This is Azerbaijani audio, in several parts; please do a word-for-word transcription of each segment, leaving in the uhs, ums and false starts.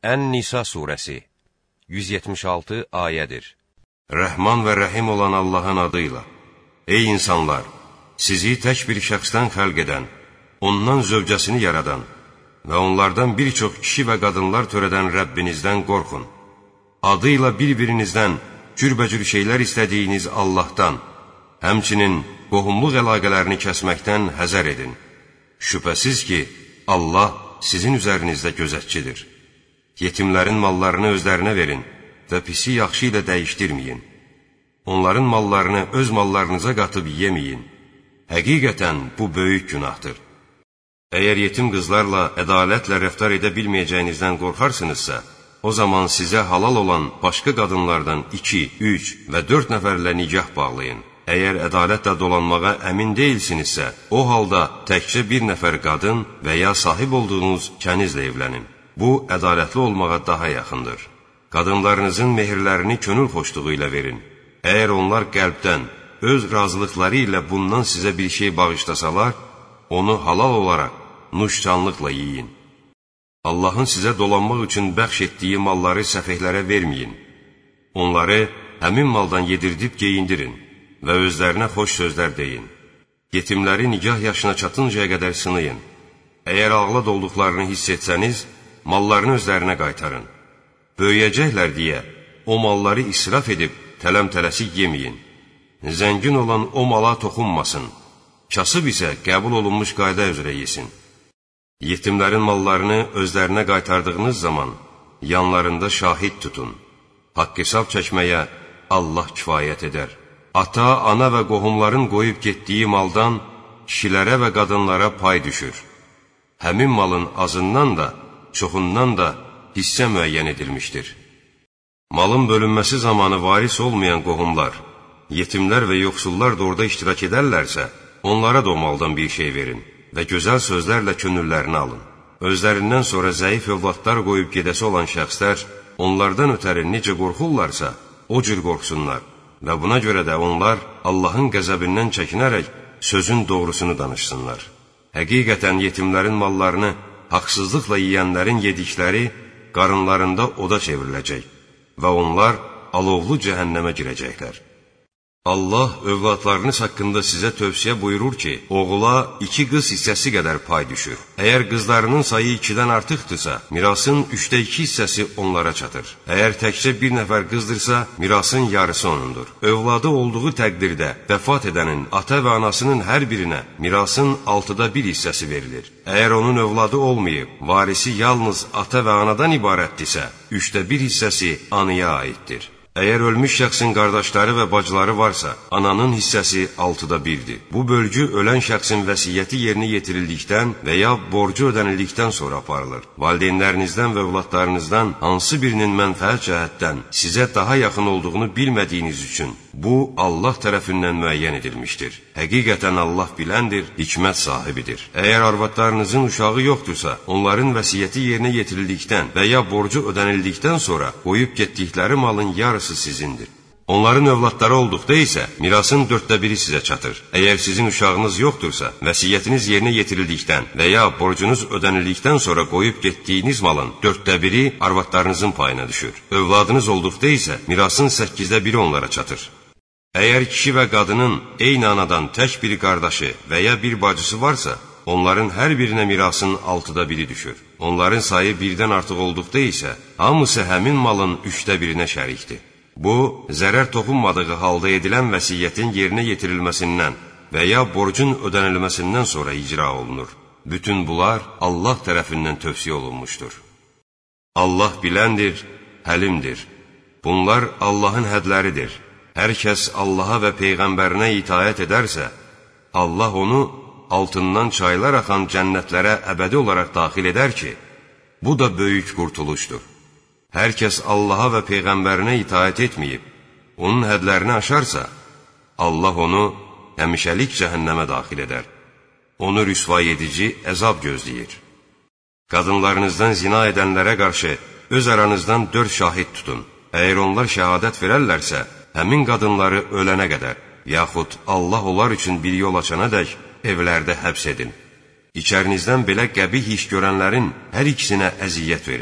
Ən-Nisa surəsi yüz yetmiş altı ayədir. Rəhman və Rəhim olan Allahın adıyla. Ey insanlar! Sizi tək bir şəxsdən xəlq edən, ondan zövcəsini yaradan və onlardan bir çox kişi və qadınlar törədən Rəbbinizdən qorxun. Adıyla bir-birinizdən cürbəcür şeylər istədiyiniz Allahdan, həmçinin qohumluq əlaqələrini kəsməkdən həzər edin. Şübhəsiz ki, Allah sizin üzərinizdə gözətçidir. Yetimlərin mallarını özlərinə verin və pisi yaxşı ilə dəyişdirməyin. Onların mallarını öz mallarınıza qatıb yeməyin. Həqiqətən bu böyük günahdır. Əgər yetim qızlarla ədalətlə rəftar edə bilməyəcəyinizdən qorxarsınızsa, o zaman sizə halal olan başqa qadınlardan iki, üç və dörd nəfərlə nicah bağlayın. Əgər ədalətlə dolanmağa əmin deyilsinizsə, o halda təkcə bir nəfər qadın və ya sahib olduğunuz kənizlə evlənin. Bu, ədalətli olmağa daha yaxındır. Qadınlarınızın mehirlərini könül xoşluğu ilə verin. Əgər onlar qəlbdən, öz razılıqları ilə bundan sizə bir şey bağışlasalar, onu halal olaraq, nuşcanlıqla yiyin. Allahın sizə dolanmaq üçün bəxş etdiyi malları səfehlərə verməyin. Onları həmin maldan yedirdib geyindirin və özlərinə xoş sözlər deyin. Yetimləri nicah yaşına çatıncaya qədər sınayın. Əgər ağlad olduqlarını hiss etsəniz, mallarını özlərinə qaytarın. Böyüyəcəklər deyə o malları israf edib tələm-tələsik yeməyin. Zəngin olan o mala toxunmasın, kasıb isə qəbul olunmuş qayda üzrə yesin. Yetimlərin mallarını özlərinə qaytardığınız zaman yanlarında şahid tutun. Haqq hesab çəkməyə Allah kifayət edər. Ata, ana və qohumların qoyub getdiyi maldan kişilərə və qadınlara pay düşür. Həmin malın azından da, çoxundan da hissə müəyyən edilmişdir. Malın bölünməsi zamanı varis olmayan qohumlar, yetimlər və yoxsullar da orada iştirak edərlərsə, onlara da o maldan bir şey verin və gözəl sözlərlə könüllərini alın. Özlərindən sonra zəif övladlar qoyub gedəsi olan şəxslər, onlardan ötəri necə qorxurlarsa, o cür qorxsunlar və buna görə də onlar Allahın qəzəbindən çəkinərək sözün doğrusunu danışsınlar. Həqiqətən yetimlərin mallarını haqsızlıqla yeyənlərin yedikləri qarınlarında oda çevriləcək və onlar alovlu cəhənnəmə girəcəklər. Allah övladlarınız haqqında sizə tövsiyə buyurur ki, oğula iki qız hissəsi qədər pay düşür. Əgər qızlarının sayı ikidən artıqdırsa, mirasın üçdə iki hissəsi onlara çatır. Əgər təkcə bir nəfər qızdırsa, mirasın yarısı onundur. Övladı olduğu təqdirdə vəfat edənin ata və anasının hər birinə mirasın altıda bir hissəsi verilir. Əgər onun övladı olmayıb, varisi yalnız ata və anadan ibarətdirsə, üçdə bir hissəsi anaya aiddir. Əgər ölmüş şəxsin qardaşları və bacıları varsa, ananın hissəsi altıda birdir. Bu bölgü ölən şəxsin vəsiyyəti yerinə yetirildikdən və ya borcu ödənildikdən sonra aparılır. Valideynlərinizdən və övladlarınızdan hansı birinin mənfəət cəhətdən sizə daha yaxın olduğunu bilmədiyiniz üçün bu, Allah tərəfindən müəyyən edilmişdir. Həqiqətən Allah biləndir, hikmət sahibidir. Əgər arvadlarınızın uşağı yoxdursa, onların vəsiyyəti yerinə yetirildikdən və ya borcu ödənildikdən sonra qoyub getdikləri malın yarısı sizindir. Onların övladları olduqda isə mirasın dörddə biri sizə çatır. Əgər sizin uşağınız yoxdursa, vəsiyyətiniz yerinə yetirildikdən və ya borcunuz ödənildikdən sonra qoyub getdiyiniz malın dörddə biri arvadlarınızın payına düşür. Övladınız olduqda isə mirasın səkkizdə biri onlara çatır. Əgər kişi və qadının eyni anadan tək bir qardaşı və ya bir bacısı varsa, onların hər birinə mirasın altıda biri düşür. Onların sayı birdən artıq olduqda isə, hamısı həmin malın üçdə birinə şərikdir. Bu, zərər toxunmadığı halda edilən vəsiyyətin yerinə yetirilməsindən və ya borcun ödənilməsindən sonra icra olunur. Bütün bunlar Allah tərəfindən tövsiyə olunmuşdur. Allah biləndir, həlimdir. Bunlar Allahın hədləridir. Hər kəs Allaha və Peyğəmbərinə itaət edərsə, Allah onu altından çaylar axan cənnətlərə əbədi olaraq daxil edər ki, bu da böyük qurtuluşdur. Hər kəs Allaha və Peyğəmbərinə itaət etməyib, onun hədlərini aşarsa, Allah onu həmişəlik cəhənnəmə daxil edər. Onu rüsvay edici əzab gözləyir. Qadınlarınızdan zina edənlərə qarşı öz aranızdan dörd şahid tutun. Əgər onlar şəhadət verərlərsə, həmin qadınları ölənə qədər, yaxud Allah onlar üçün bir yol açana dək evlərdə həbs edin. İçərinizdən belə qəbih iş görənlərin hər ikisinə əziyyət verin.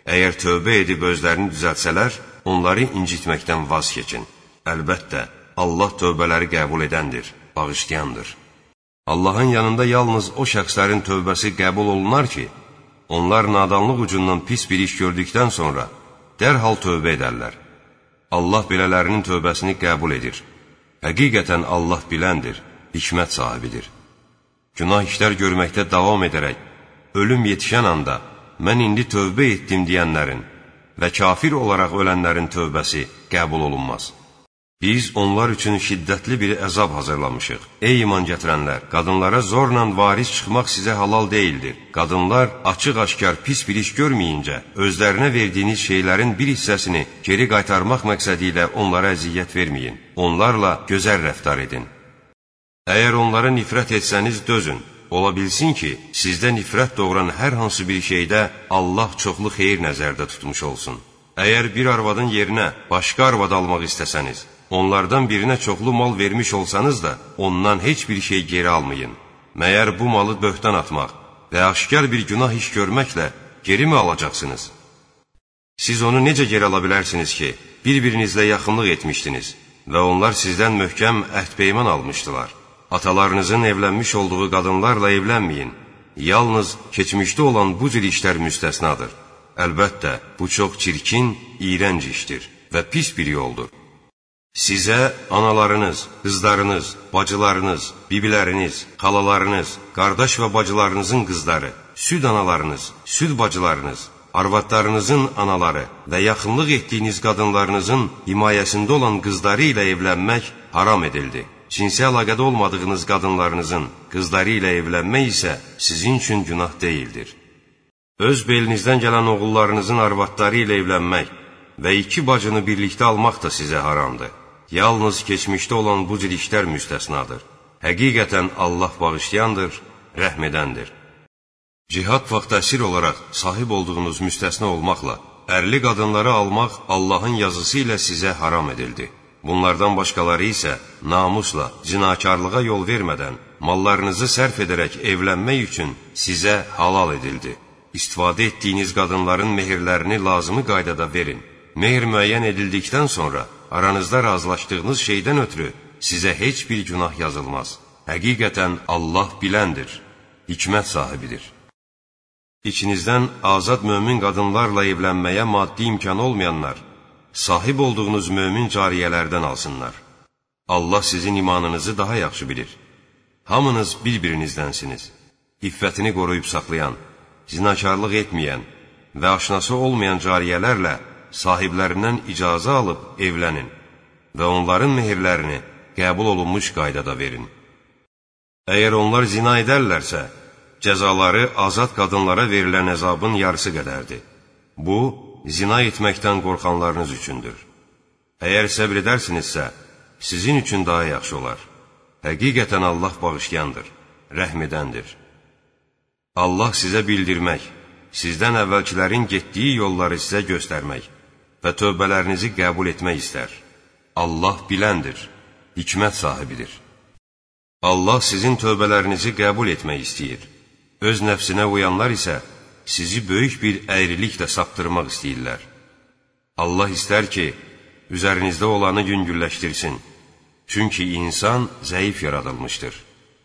Əgər tövbə edib özlərini düzəltsələr, onları incitməkdən vaz keçin. Əlbəttə, Allah tövbələri qəbul edəndir, bağışlayandır. Allahın yanında yalnız o şəxslərin tövbəsi qəbul olunar ki, onlar nadanlıq ucundan pis bir iş gördükdən sonra dərhal tövbə edərlər. Allah belələrinin tövbəsini qəbul edir. Həqiqətən Allah biləndir, hikmət sahibidir. Günah işlər görməkdə davam edərək, ölüm yetişən anda, mən indi tövbə etdim deyənlərin və kafir olaraq ölənlərin tövbəsi qəbul olunmaz. Biz onlar üçün şiddətli bir əzab hazırlamışıq. Ey iman gətirənlər, qadınlara zorla varis çıxmaq sizə halal deyildir. Qadınlar açıq-aşkar pis bir iş görməyincə, özlərinə verdiyiniz şeylərin bir hissəsini geri qaytarmaq məqsədi ilə onlara əziyyət verməyin. Onlarla gözəl rəftar edin. Əgər onlara nifrət etsəniz, dözün. Ola bilsin ki, sizdə nifrət doğuran hər hansı bir şeydə Allah çoxlu xeyir nəzərdə tutmuş olsun. Əgər bir arvadın yerinə başqa arvad almaq istəsəniz, onlardan birinə çoxlu mal vermiş olsanız da, ondan heç bir şey geri almayın. Məyər bu malı böhtan atmaq və aşkar bir günah iş görməklə geri mi alacaqsınız? Siz onu necə geri ala bilərsiniz ki, bir-birinizlə yaxınlıq etmişdiniz və onlar sizdən möhkəm əhd-peyman almışdılar. Atalarınızın evlənmiş olduğu qadınlarla evlənməyin. Yalnız keçmişdə olan bu cür işlər müstəsnadır. Əlbəttə, bu çox çirkin, iyrənc işdir və pis bir yoldur. Sizə analarınız, qızlarınız, bacılarınız, bibiləriniz, xalalarınız, qardaş və bacılarınızın qızları, süd analarınız, süd bacılarınız, arvadlarınızın anaları və yaxınlıq etdiyiniz qadınlarınızın himayəsində olan qızları ilə evlənmək haram edildi. Cinsi əlaqədə olmadığınız qadınlarınızın qızları ilə evlənmək isə sizin üçün günah deyildir. Öz belinizdən gələn oğullarınızın arvadları ilə evlənmək və iki bacını birlikdə almaq da sizə haramdır. Yalnız keçmişdə olan bu cür işlər müstəsnadır. Həqiqətən Allah bağışlayandır, rəhm edəndir. Cihad vaxtı əsir olaraq sahib olduğunuz müstəsna olmaqla, ərli qadınları almaq Allahın yazısı ilə sizə haram edildi. Bunlardan başqaları isə namusla, zinakarlığa yol vermədən, mallarınızı sərf edərək evlənmək üçün sizə halal edildi. İstifadə etdiyiniz qadınların mehirlərini lazımı qaydada verin. Mehir müəyyən edildikdən sonra aranızda razılaşdığınız şeydən ötürü sizə heç bir günah yazılmaz. Həqiqətən Allah biləndir, hikmət sahibidir. İçinizdən azad mömin qadınlarla evlənməyə maddi imkan olmayanlar, sahib olduğunuz mömin cariyələrdən alsınlar. Allah sizin imanınızı daha yaxşı bilir. Hamınız bir-birinizdənsiniz. İffətini qoruyub saxlayan, zinakarlıq etməyən və aşnası olmayan cariyələrlə sahiblərindən icazə alıb evlənin və onların mehirlərini qəbul olunmuş qaydada verin. Əgər onlar zina edərlərsə, cəzaları azad qadınlara verilən əzabın yarısı qədərdir. Bu, zina etməkdən qorxanlarınız üçündür. Əgər səbr edərsinizsə, sizin üçün daha yaxşı olar. Həqiqətən Allah bağışlayandır, rəhm edəndir. Allah sizə bildirmək, sizdən əvvəlkilərin getdiyi yolları sizə göstərmək və tövbələrinizi qəbul etmək istər. Allah biləndir, hikmət sahibidir. Allah sizin tövbələrinizi qəbul etmək istəyir. Öz nəfsinə uyanlar isə sizi böyük bir əyriliklə saptırmaq istəyirlər. Allah istər ki, üzərinizdə olanı yüngülləşdirsin. Çünki insan zəif yaradılmışdır.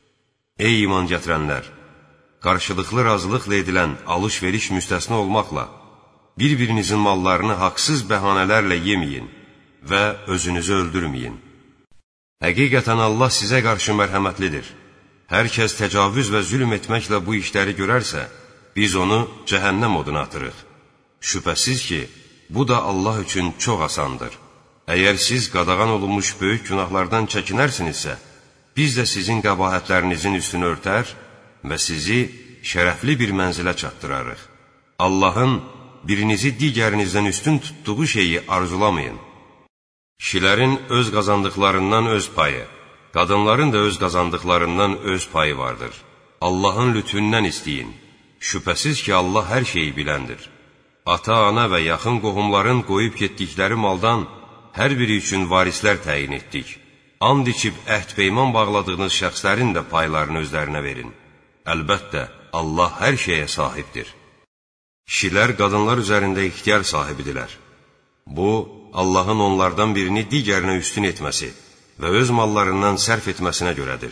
Ey iman gətirənlər! Qarşılıqlı razılıqla edilən alış-veriş müstəsna olmaqla, bir-birinizin mallarını haqsız bəhanələrlə yeməyin və özünüzü öldürməyin. Həqiqətən Allah sizə qarşı mərhəmətlidir. Hər kəs təcavüz və zülm etməklə bu işləri görərsə, biz onu cəhənnəm oduna atırıq. Şübhəsiz ki, bu da Allah üçün çox asandır. Əgər siz qadağan olunmuş böyük günahlardan çəkinərsinizsə, biz də sizin qəbahətlərinizin üstünü örtər və sizi şərəfli bir mənzilə çatdırarıq. Allahın birinizi digərinizdən üstün tutduğu şeyi arzulamayın. Kişilərin öz qazandıqlarından öz payı, qadınların da öz qazandıqlarından öz payı vardır. Allahın lütfündən istəyin. Şübhəsiz ki, Allah hər şeyi biləndir. Ata, ana və yaxın qohumların qoyub getdikləri maldan hər biri üçün varislər təyin etdik. And içib əhd-peyman bağladığınız şəxslərin də paylarını özlərinə verin. Əlbəttə, Allah hər şeyə sahibdir. Kişilər qadınlar üzərində ixtiyar sahibidirlər. Bu, Allahın onlardan birini digərinə üstün etməsi və öz mallarından sərf etməsinə görədir.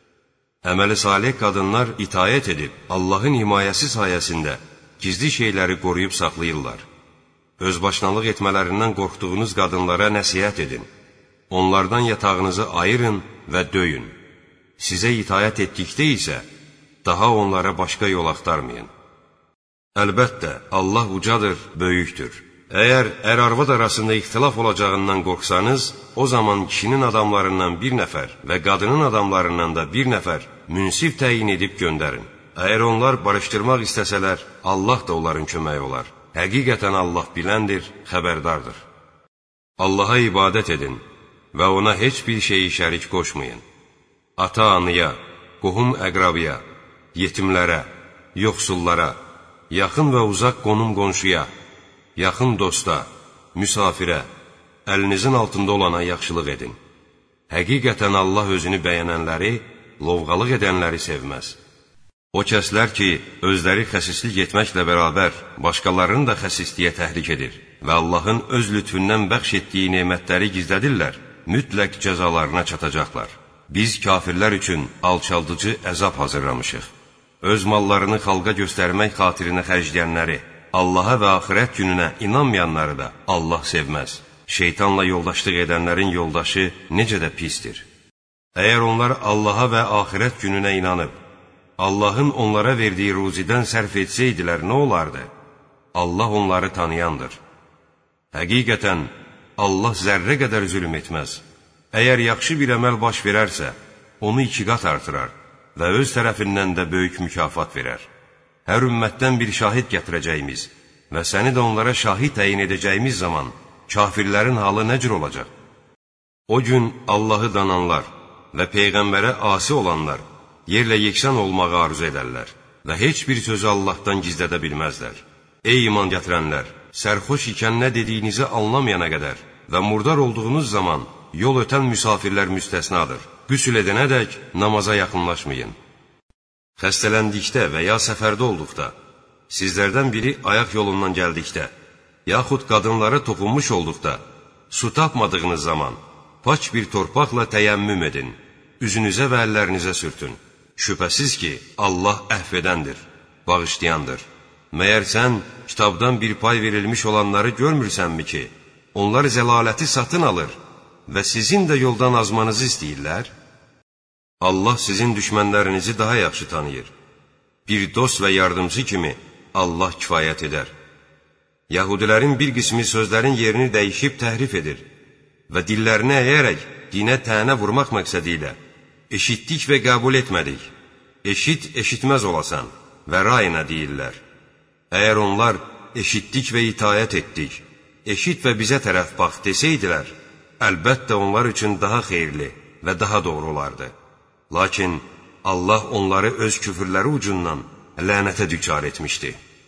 Əməli salih qadınlar itayət edib, Allahın himayəsi sayəsində gizli şeyləri qoruyub saxlayırlar. Özbaşınalıq etmələrindən qorxduğunuz qadınlara nəsihət edin. Onlardan yatağınızı ayırın və döyün. Sizə itayət etdikdə isə, daha onlara başqa yol axtarmayın. Əlbəttə, Allah ucadır, böyükdür. Əgər ər-arvad arasında ixtilaf olacağından qorxsanız, o zaman kişinin adamlarından bir nəfər və qadının adamlarından da bir nəfər münsif təyin edib göndərin. Əgər onlar barışdırmaq istəsələr, Allah da onların köməyi olar. Həqiqətən Allah biləndir, xəbərdardır. Allaha ibadət edin və ona heç bir şeyi şərik qoşmayın. Ata-anıya, qohum-əqrabıya, yetimlərə, yoxsullara, yaxın və uzaq qonum-qonşuya, yaxın dosta, müsafirə, əlinizin altında olana yaxşılıq edin. Həqiqətən Allah özünü bəyənənləri, lovğalıq edənləri sevməz. O kəslər ki, özləri xəsislik etməklə bərabər, başqalarını da xəsisliyə təhrik edir və Allahın öz lütfündən bəxş etdiyi nemətləri gizlədirlər, mütləq cəzalarına çatacaqlar. Biz kafirlər üçün alçaldıcı əzab hazırlamışıq. Öz mallarını xalqa göstərmək xatirinə xərcləyənləri, Allaha və axirət gününə inanmayanları da Allah sevməz. Şeytanla yoldaşlıq edənlərin yoldaşı necə də pisdir. Əgər onlar Allaha və axirət gününə inanıb, Allahın onlara verdiyi ruzidən sərf etsəydilər, nə olardı? Allah onları tanıyandır. Həqiqətən, Allah zərrə qədər zülm etməz. Əgər yaxşı bir əməl baş verərsə, onu iki qat artırar və öz tərəfindən də böyük mükafat verər. Hər ümmətdən bir şahid gətirəcəyimiz və səni də onlara şahid təyin edəcəyimiz zaman kafirlərin halı nə cür olacaq? O gün Allahı dananlar və Peyğəmbərə asi olanlar yerlə yeksan olmağı arzu edərlər və heç bir sözü Allahdan gizlədə bilməzlər. Ey iman gətirənlər! Sərxoş ikən nə dediyinizi anlamayana qədər və murdar olduğunuz zaman yol ötən müsafirlər müstəsnadır. Qüsül edənədək namaza yaxınlaşmayın. Xəstələndikdə və ya səfərdə olduqda, sizlərdən biri ayaq yolundan gəldikdə, yaxud qadınlara toxunmuş olduqda, su tapmadığınız zaman, paç bir torpaqla təyəmmüm edin, üzünüzə və əllərinizə sürtün. Şübhəsiz ki, Allah əhv edəndir, bağışlayandır. Məyər sən kitabdan bir pay verilmiş olanları görmürsənmi ki, onlar zəlaləti satın alır və sizin də yoldan azmanızı istəyirlər? Allah sizin düşmənlərinizi daha yaxşı tanıyır. Bir dost və yardımcı kimi Allah kifayət edər. Yahudilərin bir qismi sözlərin yerini dəyişib təhrif edir və dillərini əyərək dinə tənə vurmaq məqsədi ilə eşitdik və qəbul etmədik, eşit, eşitməz olasan və rayına deyirlər. Əgər onlar eşitdik və itayət etdik, eşit və bizə tərəf bax desəydilər, əlbəttə onlar üçün daha xeyirli və daha doğru olardı. Lakin Allah onları öz küfürləri ucundan lənətə düçar etmişdi.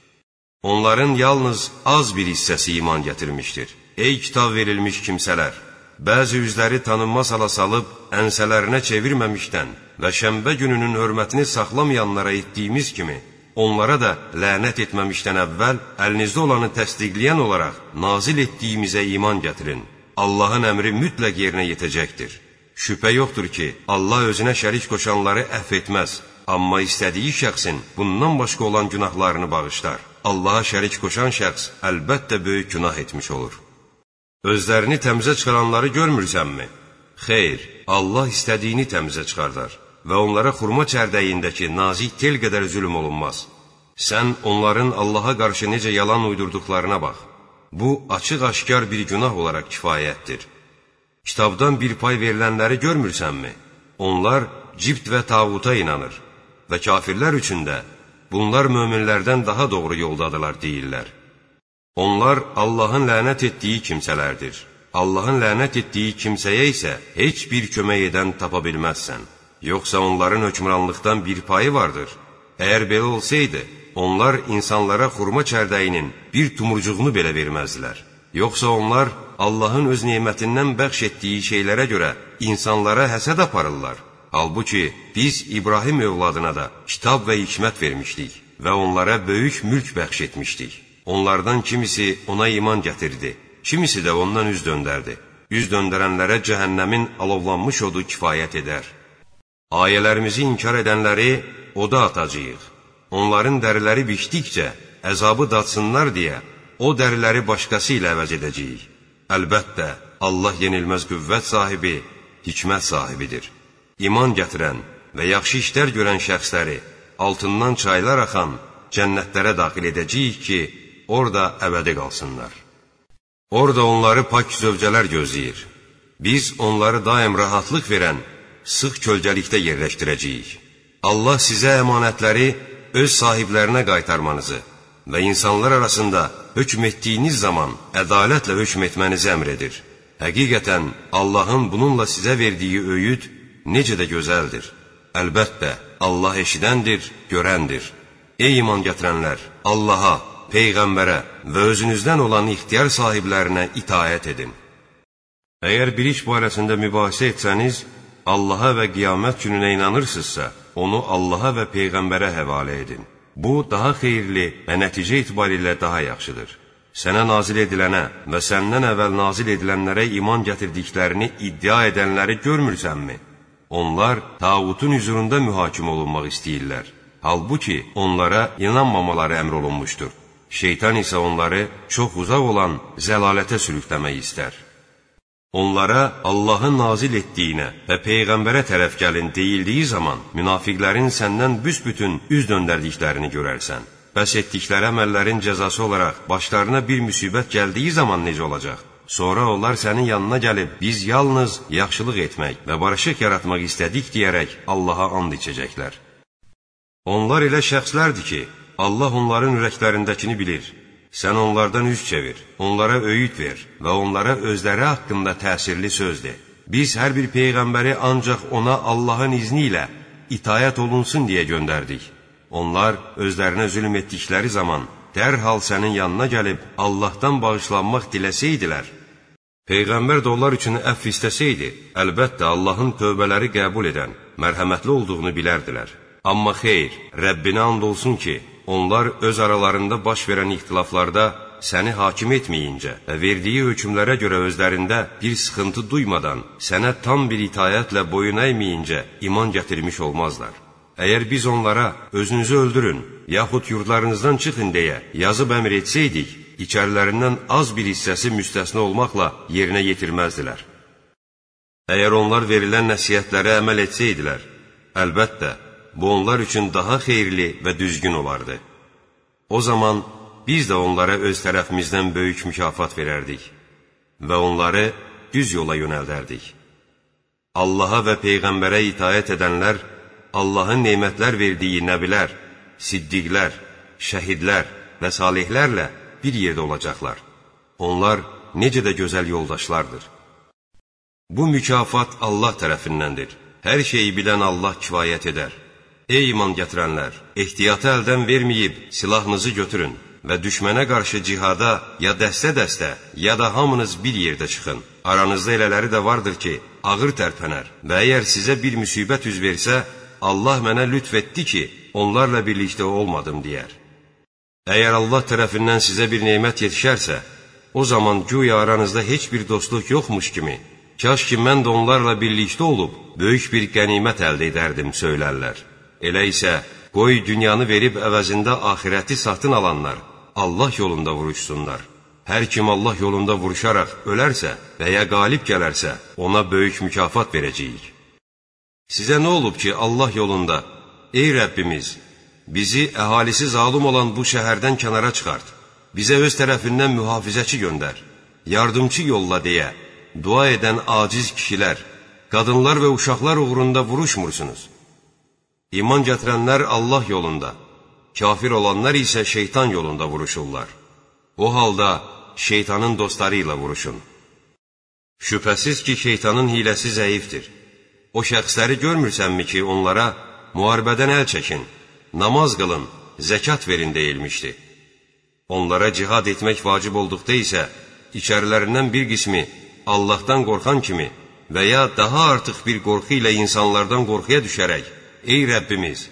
Onların yalnız az bir hissəsi iman gətirmişdir. Ey kitab verilmiş kimsələr! Bəzi üzləri tanınmaz hala salıb, ənsələrinə çevirməmişdən və şənbə gününün hörmətini saxlamayanlara etdiyimiz kimi, onlara da lənət etməmişdən əvvəl əlinizdə olanı təsdiqləyən olaraq nazil etdiyimizə iman gətirin. Allahın əmri mütləq yerinə yetəcəkdir. Şübhə yoxdur ki, Allah özünə şərik qoşanları əhv etməz, amma istədiyi şəxsin bundan başqa olan günahlarını bağışlar. Allaha şərik qoşan şəxs əlbəttə böyük günah etmiş olur. Özlərini təmizə çıxaranları görmürsənmi? Xeyr, Allah istədiyini təmizə çıxardar və onlara xurma çərdəyindəki nazik tel qədər zülm olunmaz. Sən onların Allaha qarşı necə yalan uydurduqlarına bax. Bu, açıq-aşkar bir günah olaraq kifayətdir. Kitabdan bir pay verilənləri görmürsənmi? Onlar cibt və tağuta inanır və kafirlər üçün də bunlar möminlərdən daha doğru yoldadılar deyirlər. Onlar Allahın lənət etdiyi kimsələrdir. Allahın lənət etdiyi kimsəyə isə heç bir kömək edən tapa bilməzsən. Yoxsa onların hökmranlıqdan bir payı vardır. Əgər belə olsaydı, onlar insanlara xurma çərdəyinin bir tumurcuğunu belə verməzdilər. Yoxsa onlar Allahın öz nemətindən bəxş etdiyi şeylərə görə insanlara həsəd aparırlar. Halbuki biz İbrahim övladına da kitab və hikmət vermişdik. və onlara böyük mülk bəxş etmişdik. Onlardan kimisi ona iman gətirdi, kimisi də ondan üz döndərdi. Üz döndərənlərə cəhənnəmin alovlanmış odu kifayət edər. Ayələrimizi inkar edənləri oda atacağıq. Onların dəriləri biçdikcə əzabı dadsınlar deyə o dəriləri başqası ilə əvəz edəcəyik. Əlbəttə, Allah yenilməz qüvvət sahibi, hikmət sahibidir. İman gətirən və yaxşı işlər görən şəxsləri altından çaylar axan cənnətlərə daxil edəcəyik ki, orada əbədi qalsınlar. Orada onları pak zövcələr gözləyir. Biz onları daim rahatlıq verən sıx kölgəlikdə yerləşdirəcəyik. Allah sizə əmanətləri öz sahiblərinə qaytarmanızı və insanlar arasında hökm etdiyiniz zaman ədalətlə hökm etmənizi əmr edir. Həqiqətən, Allahın bununla sizə verdiyi öyüd necə də gözəldir. Əlbəttə, Allah eşidəndir, görəndir. Ey iman gətirənlər, Allaha, Peyğəmbərə və özünüzdən olan ixtiyar sahiblərinə itaət edin. Əgər bir iş barəsində mübahisə etsəniz, Allaha və qiyamət gününə inanırsınızsa, onu Allaha və Peyğəmbərə həvalə edin. Bu, daha xeyirli və nəticə etibarilə daha yaxşıdır. Sənə nazil edilənə və səndən əvvəl nazil edilənlərə iman gətirdiklərini iddia edənləri görmürsənmi? Onlar tağutun hüzurunda mühakimə olunmaq istəyirlər. Halbuki onlara inanmamaları əmr olunmuşdur. Şeytan isə onları çox uzaq olan zəlalətə sürükləmək istər. Onlara Allahın nazil etdiyinə və Peyğəmbərə tərəf gəlin deyildiyi zaman münafiqlərin səndən büsbütün üz döndərdiklərini görərsən. Bəs etdikləri əməllərin cəzası olaraq başlarına bir müsibət gəldiyi zaman necə olacaq? Sonra onlar sənin yanına gəlib, biz yalnız yaxşılıq etmək və barışıq yaratmaq istədik deyərək Allaha and içəcəklər. Onlar elə şəxslərdir ki, Allah onların ürəklərindəkini bilir. Sən onlardan üz çevir, onlara öyüd ver və onlara özləri haqqında təsirli söz de. Biz hər bir Peyğəmbəri ancaq ona Allahın izni ilə itayət olunsun deyə göndərdik. Onlar özlərinə zülm etdikləri zaman dərhal sənin yanına gəlib Allahdan bağışlanmaq diləsəydilər, Peyğəmbər də onlar üçün əfv istəsəydi, əlbəttə Allahın tövbələri qəbul edən, mərhəmətli olduğunu bilərdilər. Amma xeyr, Rəbbinə and olsun ki, onlar öz aralarında baş verən ixtilaflarda səni hakim etməyincə və verdiyi hökmlərə görə özlərində bir sıxıntı duymadan, sənə tam bir itayətlə boyun əyməyincə iman gətirmiş olmazlar. Əgər biz onlara özünüzü öldürün, yaxud yurdlarınızdan çıxın deyə yazıb əmr etsəydik, içərilərindən az bir hissəsi müstəsna olmaqla yerinə yetirməzdilər. Əgər onlar verilən nəsihətlərə əməl etsəydilər, əlbəttə, bu onlar üçün daha xeyirli və düzgün olardı. O zaman biz də onlara öz tərəfimizdən böyük mükafat verərdik və onları düz yola yönəldərdik. Allaha və Peyğəmbərə itayət edənlər, Allahın nemətlər verdiyi nəbilər, siddiqlər, şəhidlər və salihlərlə bir yerdə olacaqlar. Onlar necə də gözəl yoldaşlardır. Bu mükafat Allah tərəfindəndir. Hər şeyi bilən Allah kifayət edər. Ey iman gətirənlər, ehtiyatı əldən verməyib silahınızı götürün və düşmənə qarşı cihada ya dəstə-dəstə, ya da hamınız bir yerdə çıxın. Aranızda elələri də vardır ki, ağır tərpənər və əgər sizə bir müsibət üz versə, Allah mənə lütf etdi ki, onlarla birlikdə olmadım deyər. Əgər Allah tərəfindən sizə bir nemət yetişərsə, o zaman güya aranızda heç bir dostluq yoxmuş kimi, kaş ki mən də onlarla birlikdə olub, böyük bir qənimət əldə edərdim söylərlər. Elə isə, qoy dünyanı verib əvəzində axirəti satın alanlar Allah yolunda vuruşsunlar. Hər kim Allah yolunda vuruşaraq ölərsə və ya qalib gələrsə, ona böyük mükafat verəcəyik. Sizə nə olub ki, Allah yolunda, ey Rəbbimiz, bizi əhalisi zalım olan bu şəhərdən kənara çıxart, bizə öz tərəfindən mühafizəçi göndər, yardımçı yolla deyə, dua edən aciz kişilər, qadınlar və uşaqlar uğrunda vuruşmursunuz. İman gətirənlər Allah yolunda, kafir olanlar isə şeytan yolunda vuruşurlar. O halda şeytanın dostları ilə vuruşun. Şübhəsiz ki, şeytanın hiləsi zəifdir. O şəxsləri görmürsənmi ki, onlara müharibədən əl çəkin, namaz qılın, zəkat verin deyilmişdi. Onlara cihad etmək vacib olduqda isə, içərilərindən bir qismi Allahdan qorxan kimi və ya daha artıq bir qorxu ilə insanlardan qorxuya düşərək, ey Rəbbimiz,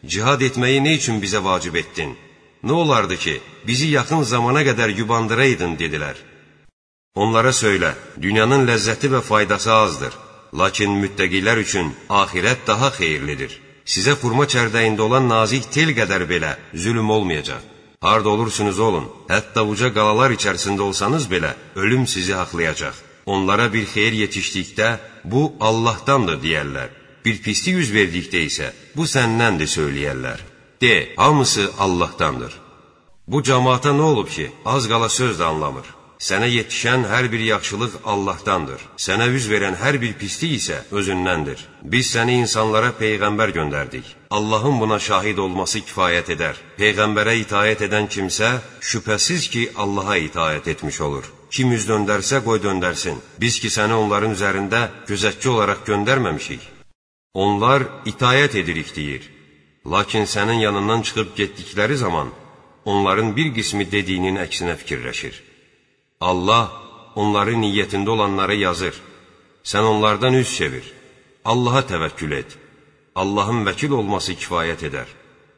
cihad etməyi nə üçün bizə vacib etdin? Nə olardı ki, bizi yaxın zamana qədər yubandıraydın, dedilər. Onlara söylə, dünyanın ləzzəti və faydası azdır. Lakin müttəqilər üçün axirət daha xeyirlidir. Sizə xurma çərdəyində olan nazik tel qədər belə zülm olmayacaq. Harda olursunuz olun, hətta uca qalalar içərisində olsanız belə, ölüm sizi haqlayacaq. Onlara bir xeyir yetişdikdə, bu Allahdandır deyərlər. Bir pislik yüz verdikdə isə, bu səndəndir söyləyərlər. De, hamısı Allahdandır. Bu cəmaata nə olub ki, az qala söz də anlamır. Sənə yetişən hər bir yaxşılıq Allahdandır. Sənə üz verən hər bir pislik isə özündəndir. Biz səni insanlara Peyğəmbər göndərdik. Allahın buna şahid olması kifayət edər. Peyğəmbərə itaət edən kimsə, şübhəsiz ki, Allaha itaət etmiş olur. Kim üz döndərsə, qoy döndərsin. Biz ki, səni onların üzərində gözətçi olaraq göndərməmişik. Onlar itaət edirik, deyir. Lakin sənin yanından çıxıb getdikləri zaman, onların bir qismi dediyinin əksinə fikirləşir. Allah onların niyyətində olanları yazır. Sən onlardan üz çevir. Allaha təvəkkül et. Allahın vəkil olması kifayət edər.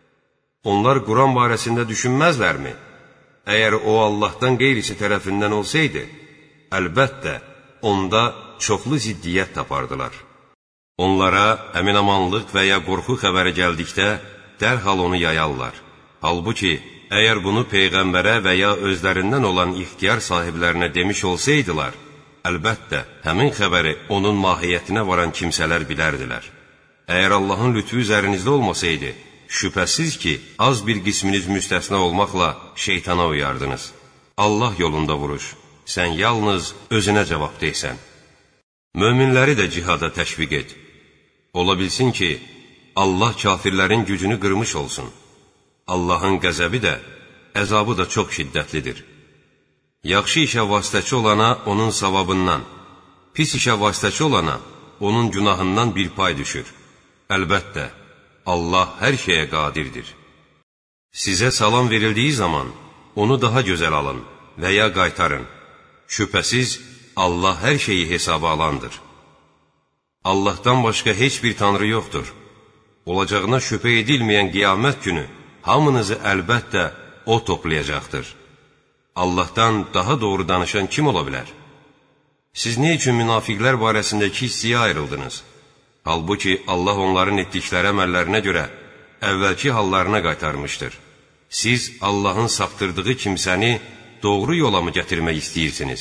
Onlar Quran barəsində düşünməzlərmi? Əgər o Allahdan qeyrisi tərəfindən olsaydı, əlbəttə, onda çoxlu ziddiyyət tapardılar. Onlara əminamanlıq və ya qorxu xəbəri gəldikdə, dərhal onu yayarlar. Halbuki, əgər bunu Peyğəmbərə və ya özlərindən olan ixtiyar sahiblərinə demiş olsaydılar, əlbəttə, həmin xəbəri onun mahiyyətinə varan kimsələr bilərdilər. Əgər Allahın lütfü üzərinizdə olmasaydı, şübhəsiz ki, az bir qisminiz müstəsna olmaqla şeytana uyardınız. Allah yolunda vuruş, sən yalnız özünə cavab deysən. Möminləri də cihada təşviq et. Ola bilsin ki, Allah kafirlərin gücünü qırmış olsun. Allahın qəzəbi də, əzabı da çox şiddətlidir. Yaxşı işə vasitəçi olana onun savabından, pis işə vasitəçi olana onun günahından bir pay düşür. Əlbəttə, Allah hər şeyə qadirdir. Sizə salam verildiyi zaman, onu daha gözəl alın və ya qaytarın. Şübhəsiz, Allah hər şeyi hesaba alandır. Allahdan başqa heç bir tanrı yoxdur. Olacağına şübhə edilməyən qiyamət günü, hamınızı əlbəttə O toplayacaqdır. Allahdan daha doğru danışan kim ola bilər? Siz nə üçün münafiqlər barəsindəki hissəyə ayrıldınız? Halbuki Allah onların etdikləri əməllərinə görə əvvəlki hallarına qaytarmışdır. Siz Allahın saptırdığı kimsəni doğru yola mı gətirmək istəyirsiniz?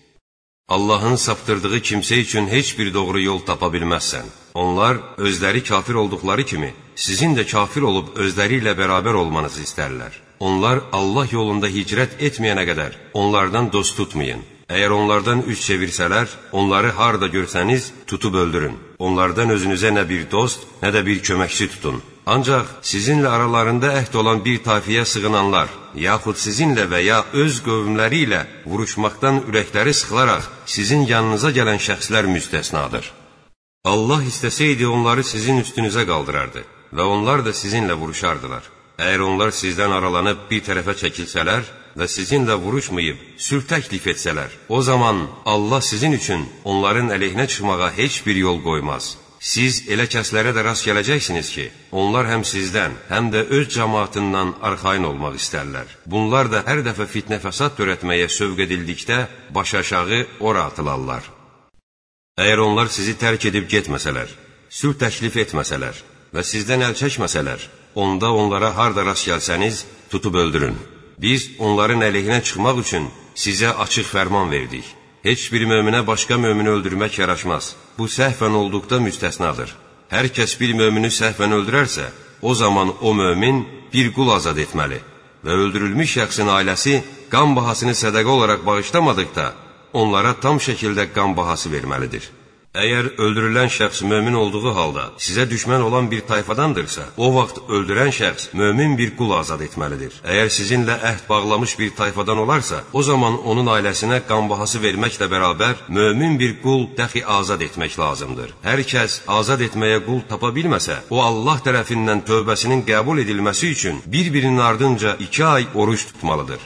Allahın saptırdığı kimsə üçün heç bir doğru yol tapa bilməzsən. Onlar özləri kafir olduqları kimi, sizin də kafir olub özləri ilə bərabər olmanızı istərlər. Onlar Allah yolunda hicrət etməyənə qədər onlardan dost tutmayın. Əgər onlardan üz çevirsələr, onları harda görsəniz tutub öldürün. Onlardan özünüzə nə bir dost, nə də bir köməkçi tutun. Ancaq sizinlə aralarında əhd olan bir tayfiyə sığınanlar, yaxud sizinlə və ya öz qövmləri ilə vuruşmaqdan ürəkləri sıxılaraq sizin yanınıza gələn şəxslər müstəsnadır. Allah istəsəydi onları sizin üstünüzə qaldırardı və onlar da sizinlə vuruşardılar. Əgər onlar sizdən aralanıb bir tərəfə çəkilsələr və sizinlə vuruşmayıb sülh təklif etsələr, o zaman Allah sizin üçün onların əleyhinə çıxmağa heç bir yol qoymaz. Siz elə kəslərə də rast gələcəksiniz ki, onlar həm sizdən, həm də öz cəmaatından arxayın olmaq istərlər. Bunlar da hər dəfə fitnə fəsad törətməyə sövq edildikdə baş aşağı ora atılarlar. Əgər onlar sizi tərk edib getməsələr, sülh təklif etməsələr və sizdən əl çəkməsələr, onda onlara harda rast gəlsəniz, tutub öldürün. Biz onların əleyhinə çıxmaq üçün sizə açıq fərman verdik. Heç bir möminə başqa mömini öldürmək yaraşmaz. Bu səhvən olduqda müstəsnadır. Hər kəs bir mömini səhvən öldürərsə, o zaman o mömin bir qul azad etməli və öldürülmüş şəxsin ailəsi qan bahasını sədəqə olaraq bağışlamadıqda, onlara tam şəkildə qan bahası verməlidir. Əgər öldürülən şəxs mömin olduğu halda sizə düşmən olan bir tayfadandırsa, o vaxt öldürən şəxs mömin bir qul azad etməlidir. Əgər sizinlə əhd bağlamış bir tayfadan olarsa, o zaman onun ailəsinə qan bahası verməklə bərabər mömin bir qul dəxi azad etmək lazımdır. Hər kəs azad etməyə qul tapa bilməsə, o Allah tərəfindən tövbəsinin qəbul edilməsi üçün bir-birinin ardınca iki ay oruç tutmalıdır.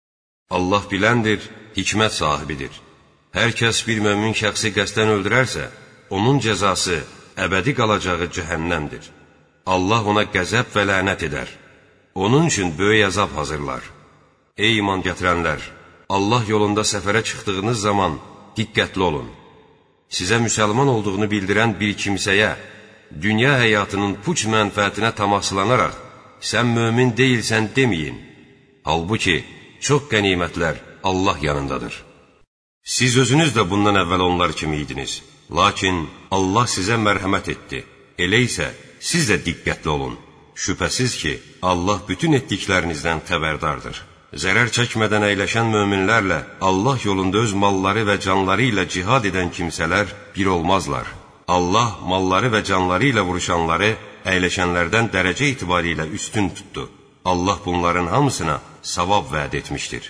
Allah biləndir, hikmət sahibidir. Hər kəs bir mömin şəxsi qəsdən öldürərsə, onun cəzası əbədi qalacağı cəhənnəmdir. Allah ona qəzəb və lənət edər. Onun üçün böyük əzab hazırlar. Ey iman gətirənlər! Allah yolunda səfərə çıxdığınız zaman diqqətli olun. Sizə müsəlman olduğunu bildirən bir kimsəyə, dünya həyatının puç mənfəətinə tamaslanaraq, sən mömin deyilsən deməyin. Halbuki, çox qənimətlər Allah yanındadır. Siz özünüz də bundan əvvəl onlar kimi idiniz. Lakin Allah sizə mərhəmət etdi. Elə isə siz də diqqətli olun. Şübhəsiz ki, Allah bütün etdiklərinizdən xəbərdardır. Zərər çəkmədən əyləşən möminlərlə Allah yolunda öz malları və canları ilə cihad edən kimsələr bir olmazlar. Allah malları və canları ilə vuruşanları əyləşənlərdən dərəcə itibarilə üstün tutdu. Allah bunların hamısına savab vəd etmişdir.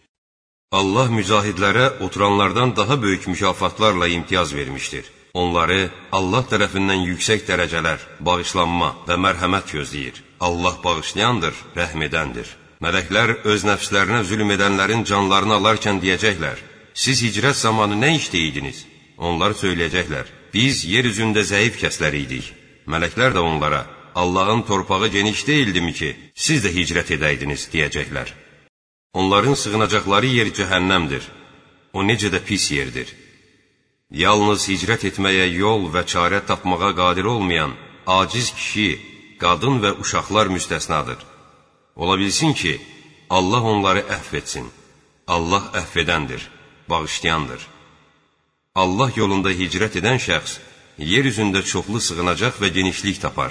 Allah mücahidlərə oturanlardan daha böyük mükafatlarla imtiyaz vermişdir. Onları Allah tərəfindən yüksək dərəcələr, bağışlanma və mərhəmət gözləyir. Allah bağışlayandır, rəhm edəndir. Mələklər öz nəfslərinə zülm edənlərin canlarını alarkən deyəcəklər: siz hicrət zamanı nə işləyirdiniz? Onlar söyləyəcəklər: biz yer üzündə zəif kəslər idik. Mələklər də onlara: Allahın torpağı geniş deyildimi ki, siz də hicrət edəydiniz, deyəcəklər. Onların sığınacaqları yer cəhənnəmdir. O necə də pis yerdir. Yalnız hicrət etməyə yol və çarə tapmağa qadir olmayan aciz kişi, qadın və uşaqlar müstəsnadır. Ola bilsin ki, Allah onları əhv etsin. Allah əhv edəndir, bağışlayandır. Allah yolunda hicrət edən şəxs yer üzündə çoxlu sığınacaq və genişlik tapar.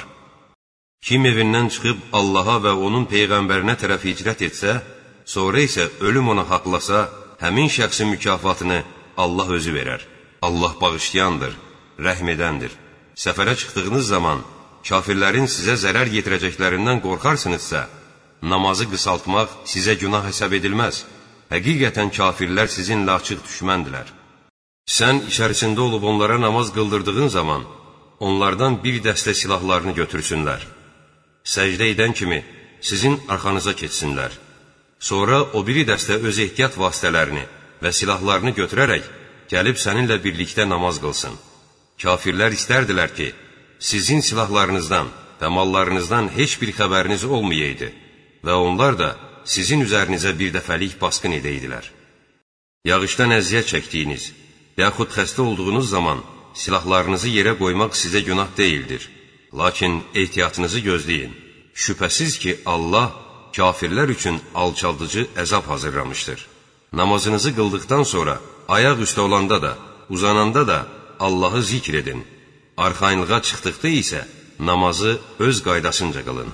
Kim evindən çıxıb Allaha və onun Peyğəmbərinə tərəf hicrət etsə, sonra isə ölüm ona haqlasa, həmin şəxsin mükafatını Allah özü verər. Allah bağışlayandır, rəhm edəndir. Səfərə çıxdığınız zaman kafirlərin sizə zərər yetirəcəklərindən qorxarsınızsa, namazı qısaltmaq sizə günah hesab edilməz. Həqiqətən kafirlər sizinlə açıq düşməndilər. Sən içərisində olub onlara namaz qıldırdığın zaman, onlardan bir dəstə silahlarını götürsünlər. Səcdə edən kimi sizin arxanıza keçsinlər. Sonra o biri dəstə öz ehtiyat vasitələrini və silahlarını götürərək, gəlib səninlə birlikdə namaz qılsın. Kafirlər istərdilər ki, sizin silahlarınızdan və mallarınızdan heç bir xəbəriniz olmayaydı və onlar da sizin üzərinizə bir dəfəlik basqın edəydilər. Yağışdan əziyyət çəkdiyiniz, yaxud xəstə olduğunuz zaman silahlarınızı yerə qoymaq sizə günah deyildir. Lakin ehtiyatınızı gözləyin. Şübhəsiz ki, Allah kafirlər üçün alçaldıcı əzab hazırlamışdır. Namazınızı qıldıqdan sonra ayaq üstə olanda da, uzananda da Allahı zikr edin. Arxayınlığa çıxdıqda isə namazı öz qaydasınca qılın.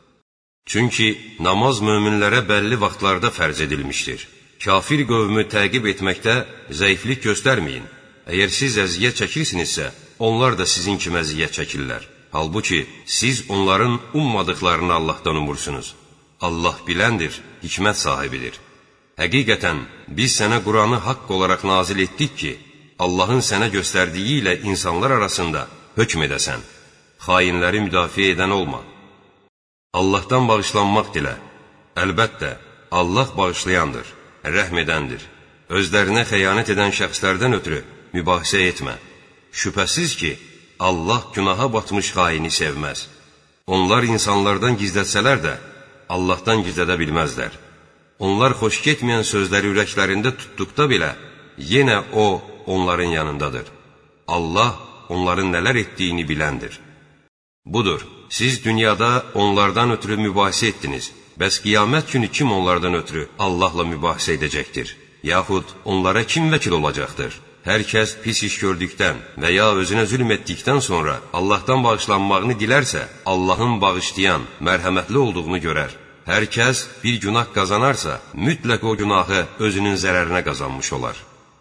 Çünki namaz möminlərə bəlli vaxtlarda fərz edilmişdir. Kafir qövmü təqib etməkdə zəiflik göstərməyin. Əgər siz əziyyət çəkirsinizsə, onlar da sizin kimi əziyyət çəkirlər. Halbuki siz onların ummadıqlarını Allahdan umursunuz. Allah biləndir, hikmət sahibidir. Həqiqətən, biz sənə Quranı haqq olaraq nazil etdik ki, Allahın sənə göstərdiyi ilə insanlar arasında hökm edəsən. Xainləri müdafiə edən olma. Allahdan bağışlanmaq dilə. Əlbəttə, Allah bağışlayandır, rəhm edəndir. Özlərinə xəyanət edən şəxslərdən ötürü mübahisə etmə. Şübhəsiz ki, Allah günaha batmış xaini sevməz. Onlar insanlardan gizlətsələr də, Allahdan gizlədə bilməzlər. Onlar xoş getməyən sözləri ürəklərində tutduqda belə, yenə O, onların yanındadır. Allah onların nələr etdiyini biləndir. Budur, siz dünyada onlardan ötürü mübahisə etdiniz. Bəs qiyamət günü kim onlardan ötürü Allahla mübahisə edəcəkdir? Yaxud onlara kim vəkil olacaqdır? Hər kəs pis iş gördükdən və ya özünə zülm etdikdən sonra Allahdan bağışlanmağını dilərsə, Allahın bağışlayan, mərhəmətli olduğunu görər. Hər kəs bir günah qazanarsa, mütləq o günahı özünün zərərinə qazanmış olar.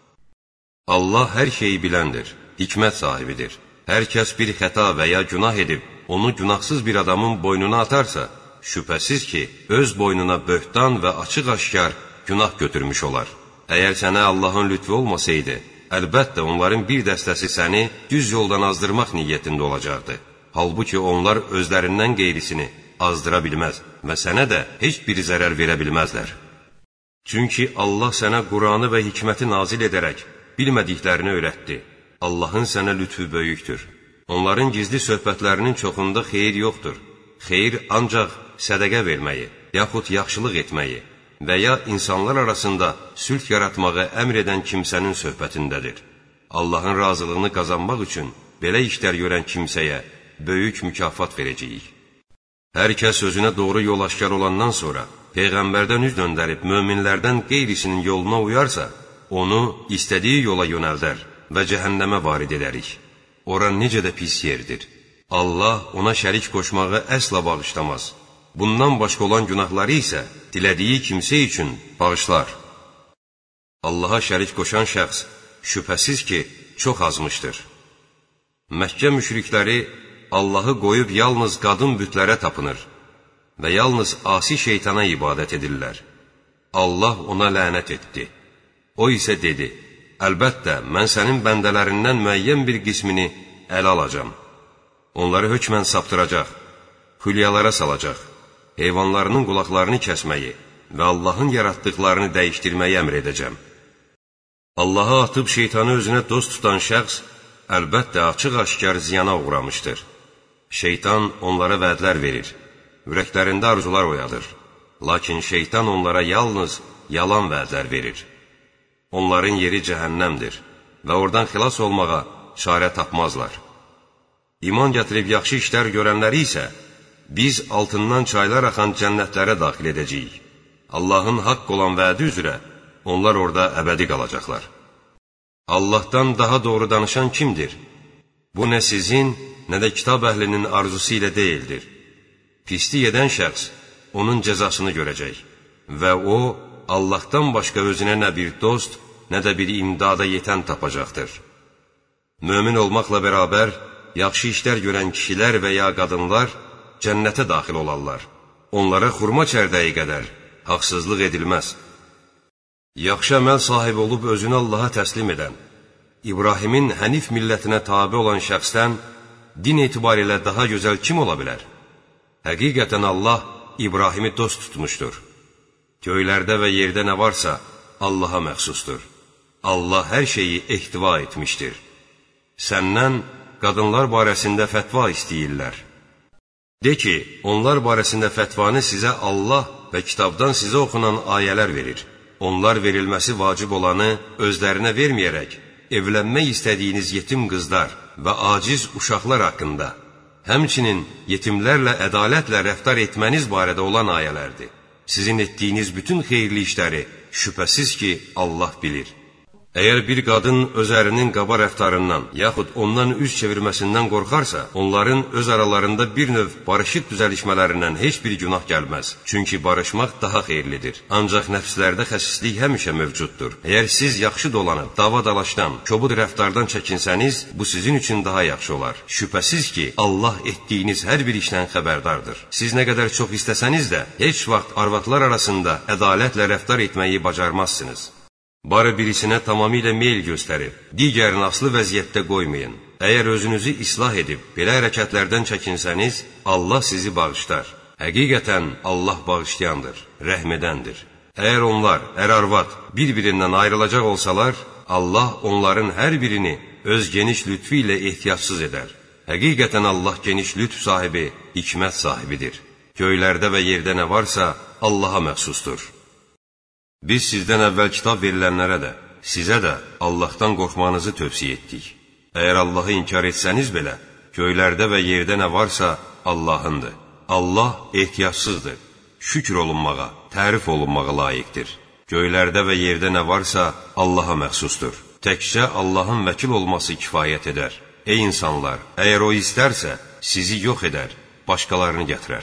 Allah hər şeyi biləndir, hikmət sahibidir. Hər kəs bir xəta və ya günah edib, onu günahsız bir adamın boynuna atarsa, şübhəsiz ki, öz boynuna böhtan və açıq-aşkar günah götürmüş olar. Əgər sənə Allahın lütfü olmasaydı, əlbəttə onların bir dəstəsi səni düz yoldan azdırmaq niyyətində olacaqdı. Halbuki onlar özlərindən qeyrisini azdıra bilməz və sənə də heç bir zərər verə bilməzlər. Çünki Allah sənə Quranı və hikməti nazil edərək bilmədiklərini öyrətdi. Allahın sənə lütfü böyükdür. Onların gizli söhbətlərinin çoxunda xeyir yoxdur. xeyir ancaq sədəqə verməyi, yaxud yaxşılıq etməyi və ya insanlar arasında sülh yaratmağı əmr edən kimsənin söhbətindədir. Allahın razılığını qazanmaq üçün belə işlər görən kimsəyə böyük mükafat verəcəyik. Hər kəs özünə doğru yol aşkar olandan sonra Peyğəmbərdən üz döndərib möminlərdən qeyrisinin yoluna uyarsa, onu istədiyi yola yönəldər və cəhənnəmə varid edərik. Ora necə də pis yerdir. Allah ona şərik qoşmağı əsla bağışlamaz. Bundan başqa olan günahları isə dilədiyi kimsə üçün bağışlar. Allaha şərik qoşan şəxs şübhəsiz ki, çox azmışdır. Məkkə müşrikləri Allahı qoyub yalnız qadın bütlərə tapınır və yalnız asi şeytana ibadət edirlər. Allah ona lənət etdi. O isə dedi, əlbəttə, mən sənin bəndələrindən müəyyən bir qismini ələ alacam. Onları hökmən saptıracaq, hülyalara salacaq, heyvanlarının qulaqlarını kəsməyi və Allahın yaratdıqlarını dəyişdirməyi əmr edəcəm. Allaha atıb şeytanı özünə dost tutan şəxs, əlbəttə, açıq-aşkar ziyana uğramışdır. Şeytan onlara vədlər verir, ürəklərində arzular oyadır. Lakin şeytan onlara yalnız yalan vədlər verir. Onların yeri cəhənnəmdir və oradan xilas olmağa çarə tapmazlar. İman gətirib yaxşı işlər görənləri isə biz altından çaylar axan cənnətlərə daxil edəcəyik. Allahın haqq olan vədi üzrə onlar orada əbədi qalacaqlar. Allahdan daha doğru danışan kimdir? Bu nə sizin, nə də kitab əhlinin arzusu ilə deyildir. Pislik edən şəxs onun cəzasını görəcək və o, Allahdan başqa özünə nə bir dost, nə də bir imdada yetən tapacaqdır. Mömin olmaqla bərabər, yaxşı işlər görən kişilər və ya qadınlar cənnətə daxil olarlar. Onlara xurma çərdəyi qədər haqsızlıq edilməz. Yaxşı əməl sahibi olub özünü Allaha təslim edən, İbrahimin hənif millətinə tabi olan şəxsdən din etibarilə daha gözəl kim ola bilər? Həqiqətən Allah İbrahimi dost tutmuşdur. Göylərdə və yerdə nə varsa Allaha məxsusdur. Allah hər şeyi ehtiva etmişdir. Səndən qadınlar barəsində fətva istəyirlər. De ki, onlar barəsində fətvanı sizə Allah və kitabdan sizə oxunan ayələr verir. Onlar verilməsi vacib olanı özlərinə verməyərək, evlənmək istədiyiniz yetim qızlar və aciz uşaqlar haqqında, həmçinin yetimlərlə ədalətlə rəftar etməniz barədə olan ayələrdir. Sizin etdiyiniz bütün xeyirli işləri şübhəsiz ki, Allah bilir. Əgər bir qadın öz ərinin qaba rəftarından, yaxud ondan üz çevirməsindən qorxarsa, onların öz aralarında bir növ barışıq düzəlişmələrindən heç bir günah gəlməz. Çünki barışmaq daha xeyirlidir. Ancaq nəfslərdə xəsislik həmişə mövcuddur. Əgər siz yaxşı dolanıb, dava-dalaşdan, kobud rəftardan çəkinsəniz, bu sizin üçün daha yaxşı olar. Şübhəsiz ki, Allah etdiyiniz hər bir işdən xəbərdardır. Siz nə qədər çox istəsəniz də, heç vaxt arvadlar arasında ədalətlə rəftar etməyi bacarmazsınız. Barı birisinə tamamilə meyl göstərib, digərini aslı vəziyyətdə qoymayın. Əgər özünüzü islah edib, belə hərəkətlərdən çəkinsəniz, Allah sizi bağışlar. Həqiqətən Allah bağışlayandır, rəhm-edəndir. Əgər onlar, ər-arvad, bir-birindən ayrılacaq olsalar, Allah onların hər birini öz geniş lütfü ilə ehtiyatsız edər. Həqiqətən Allah geniş lütf sahibi, hikmət sahibidir. Göylərdə və yerdə nə varsa, Allaha məxsusdur. Biz sizdən əvvəl kitab verilənlərə də, sizə də Allahdan qorxmanızı tövsiyə etdik. Əgər Allahı inkar etsəniz belə, göylərdə və yerdə nə varsa Allahındır. Allah ehtiyatsızdır, şükür olunmağa, tərif olunmağa layiqdir. Göylərdə və yerdə nə varsa Allaha məxsusdur. Təkcə Allahın vəkil olması kifayət edər. Ey insanlar, əgər o istərsə, sizi yox edər, başqalarını gətirər.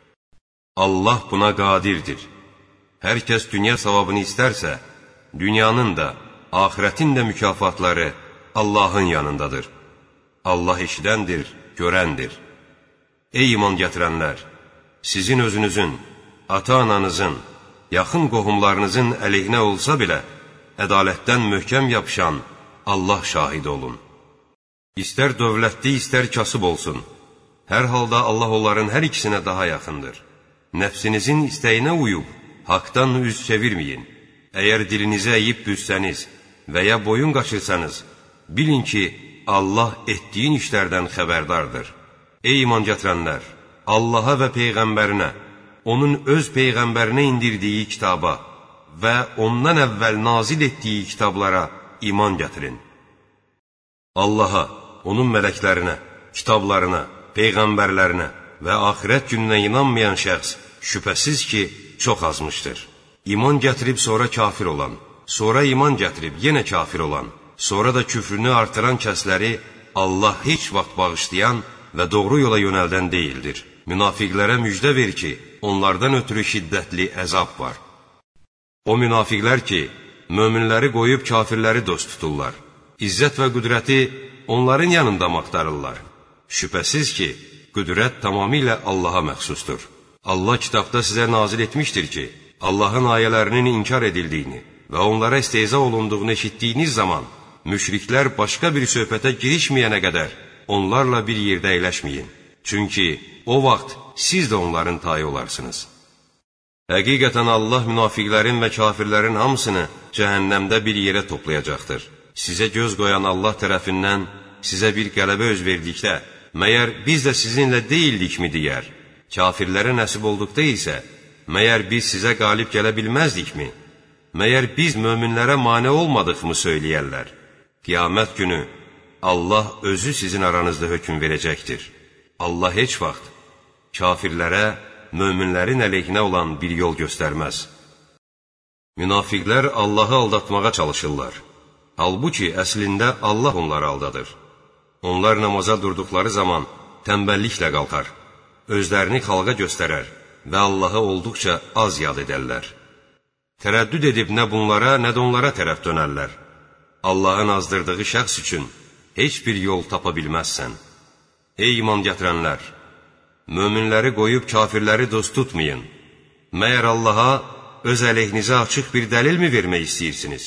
Allah buna qadirdir. Hər kəs dünya savabını istərsə, dünyanın da, axirətin də mükafatları Allahın yanındadır. Allah eşidəndir, görəndir. Ey iman gətirənlər! Sizin özünüzün, ata-ananızın, yaxın qohumlarınızın əleyhinə olsa belə, ədalətdən möhkəm yapışan Allah şahid olun. İstər dövlətli, istər kasıb olsun. Hər halda Allah onların hər ikisinə daha yaxındır. Nəfsinizin istəyinə uyub, haqdan üz çevirməyin. Əgər dilinizi əyib büzsəniz və ya boyun qaçırsanız, bilin ki, Allah etdiyin işlərdən xəbərdardır. Ey iman gətirənlər! Allaha və Peyğəmbərinə, onun öz Peyğəmbərinə indirdiyi kitaba və ondan əvvəl nazil etdiyi kitablara iman gətirin. Allaha, onun mələklərinə, kitablarına, Peyğəmbərlərinə və axirət gününə inanmayan şəxs şübhəsiz ki, çox azmışdır. İman gətirib sonra kafir olan, sonra iman gətirib yenə kafir olan, sonra da küfrünü artıran kəsləri Allah heç vaxt bağışlayan və doğru yola yönəldən deyildir. Münafiqlərə müjdə ver ki, onlardan ötürü şiddətli əzab var. O münafiqlər ki, möminləri qoyub kafirləri dost tuturlar. İzzət və qüdrəti onların yanında maqtarırlar. Şübhəsiz ki, qüdrət tamamilə Allaha məxsusdur. Allah kitabda sizə nazil etmişdir ki, Allahın ayələrinin inkar edildiyini və onlara istehza olunduğunu eşitdiyiniz zaman, müşriklər başqa bir söhbətə girişməyənə qədər onlarla bir yerdə əyləşməyin. Çünki o vaxt siz də onların tayı olarsınız. Həqiqətən Allah münafiqlərin və kafirlərin hamısını cəhənnəmdə bir yerə toplayacaqdır. Sizə göz qoyan Allah tərəfindən sizə bir qələbə öz verdikdə, məyər biz də sizinlə deyildikmi deyər? Kafirlərə nəsib olduqda isə, məyər biz sizə qalib gələ bilməzdikmi? Məyər biz möminlərə mane olmadıqmı söyləyərlər? Qiyamət günü Allah özü sizin aranızda hökm verəcəkdir. Allah heç vaxt kafirlərə, möminlərin əleyhinə olan bir yol göstərməz. Münafiqlər Allahı aldatmağa çalışırlar. Halbuki əslində Allah onları aldadır. Onlar namaza durduqları zaman tənbəlliklə qalxar, özlərini xalqa göstərər və Allahı olduqca az yad edərlər. Tərəddüd edib nə bunlara, nə də onlara tərəf dönərlər. Allahın azdırdığı şəxs üçün heç bir yol tapa bilməzsən. Ey iman gətirənlər! Möminləri qoyub kafirləri dost tutmayın. Məyər Allaha öz əleyhinizə açıq bir dəlilmi vermək istəyirsiniz?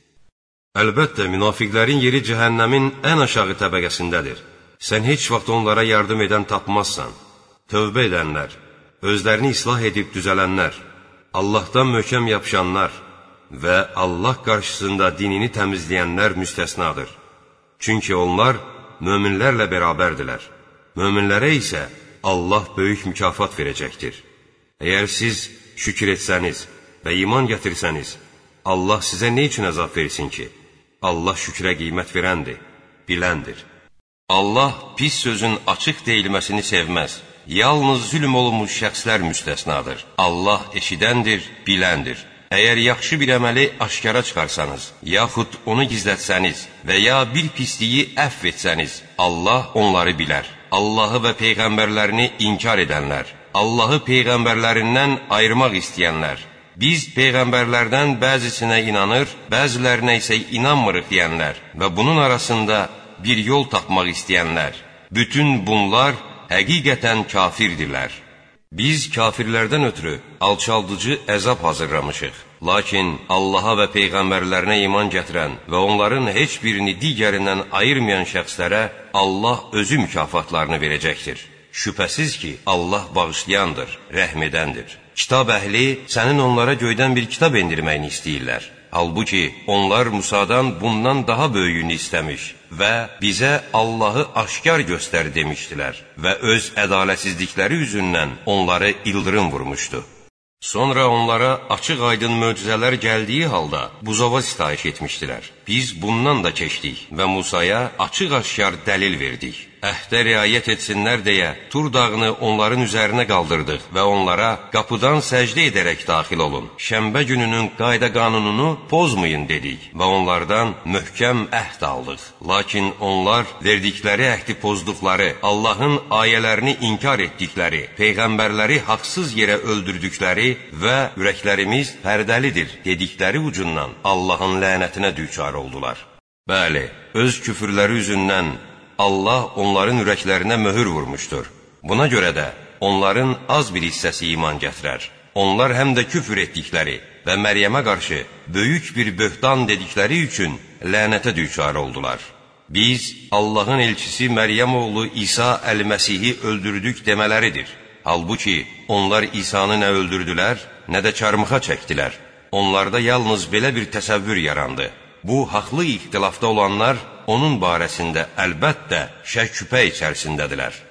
Əlbəttə, münafiqlərin yeri cəhənnəmin ən aşağı təbəqəsindədir. Sən heç vaxt onlara yardım edən tapmazsan. Tövbə edənlər, özlərini islah edib düzələnlər, Allahdan möhkəm yapışanlar və Allah qarşısında dinini təmizləyənlər müstəsnadır. Çünki onlar möminlərlə bərabərdirlər. Möminlərə isə Allah böyük mükafat verəcəkdir. Əgər siz şükür etsəniz və iman gətirsəniz, Allah sizə nə üçün əzab versin ki? Allah şükrə qiymət verəndir, biləndir. Allah pis sözün açıq deyilməsini sevməz. Yalnız zülm olunmuş şəxslər müstəsnadır. Allah eşidəndir, biləndir. Əgər yaxşı bir əməli aşkara çıxarsanız, yaxud onu gizlətsəniz və ya bir pisliyi əfv etsəniz, Allah onları bilər. Allahı və Peyğəmbərlərini inkar edənlər, Allahı Peyğəmbərlərindən ayırmaq istəyənlər, biz Peyğəmbərlərdən bəzisinə inanır, bəzilərinə isə inanmırıq deyənlər və bunun arasında bir yol tapmaq istəyənlər, bütün bunlar həqiqətən kafirdirlər. Biz kafirlərdən ötürü alçaldıcı əzab hazırlamışıq. Lakin Allaha və Peyğəmbərlərinə iman gətirən və onların heç birini digərindən ayırmayan şəxslərə Allah özü mükafatlarını verəcəkdir. Şübhəsiz ki, Allah bağışlayandır, rəhm edəndir. Kitab əhli sənin onlara göydən bir kitab endirməyini istəyirlər. Halbuki onlar Musadan bundan daha böyüyünü istəmiş və bizə Allahı aşkar göstər demişdilər və öz ədalətsizlikləri üzündən onları ildırım vurmuşdu. Sonra onlara açıq aydın möcüzələr gəldiyi halda buzova sitayiş etmişdilər. Biz bundan da keçdik və Musaya açıq-aşkar dəlil verdik. Əhdə riayət etsinlər deyə Tur dağını onların üzərinə qaldırdıq və onlara qapıdan səcdə edərək daxil olun. Şənbə gününün qayda qanununu pozmayın dedik və onlardan möhkəm əhd aldıq. Lakin onlar verdikləri əhdi pozduqları, Allahın ayələrini inkar etdikləri, peyğəmbərləri haqsız yerə öldürdükləri və ürəklərimiz pərdəlidir dedikləri ucundan Allahın lənətinə düçar oldular. Bəli, öz küfürləri üzündən Allah onların ürəklərinə möhür vurmuşdur. Buna görə də onların az bir hissəsi iman gətirər. Onlar həm də küfür etdikləri və Məryəmə qarşı böyük bir böhtan dedikləri üçün lənətə düçar oldular. Biz Allahın elçisi Məryəm oğlu İsa əl-Məsihi öldürdük demələridir. Halbuki onlar İsanı nə öldürdülər, nə də çarmıxa çəkdilər. Onlarda yalnız belə bir təsəvvür yarandı. Bu, haqlı ixtilafda olanlar onun barəsində əlbəttə şək-şübhə içərisindədirlər.